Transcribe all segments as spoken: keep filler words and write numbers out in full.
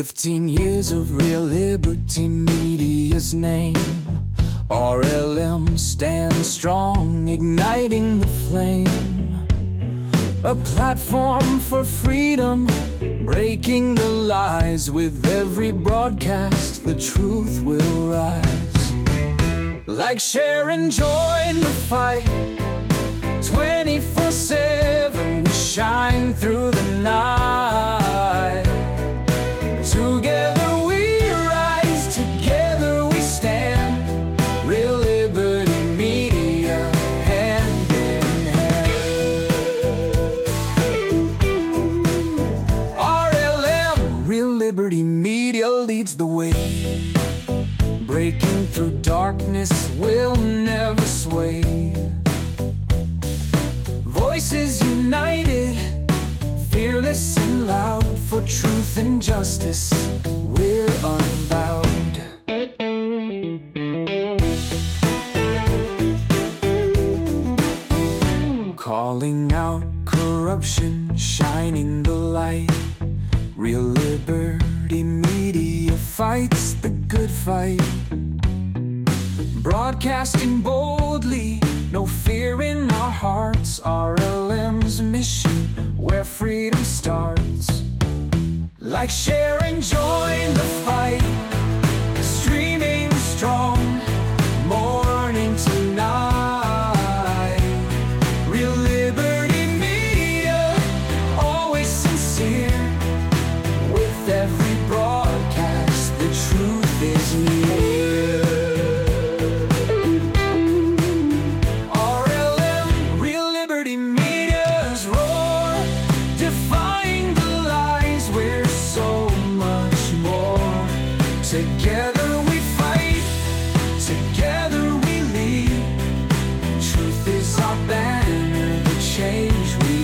Fifteen years of Real Liberty Media's name. R L M stands strong, igniting the flame. A platform for freedom, breaking the lies. With every broadcast, the truth will rise. Like, share, and join the fight. Twenty-four seven, we shine through the night. Together we rise, together we stand. Real Liberty Media, hand in hand. R L M, Real Liberty Media leads the way. Breaking through darkness, will never sway. Voices united, fearless and loud. For truth and justice, we're unbowed. Calling out corruption, shining the light. Real Liberty Media fights the good fight. Broadcasting boldly, no fear in our hearts. R L M's mission, where freedom starts. Like, share, and join the fight. Streaming strong, morning to night. Real Liberty Media, always sincere. With every broadcast, the truth is near. R L M, Real Liberty Media's roar, defying the lies. We're so much more. Together we fight, together we lead. Truth is our banner, the change we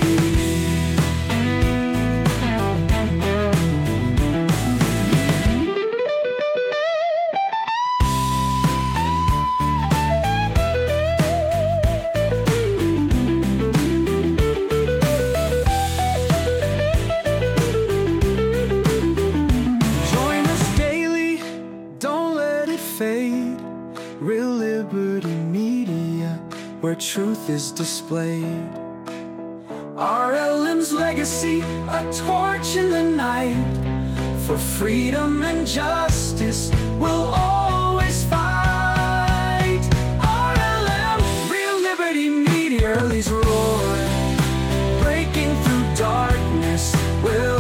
fade. Real Liberty Media, where truth is displayed. R L M's legacy, a torch in the night. For freedom and justice, we'll always fight. R L M, Real Liberty Media, leads roar. Breaking through darkness, we'll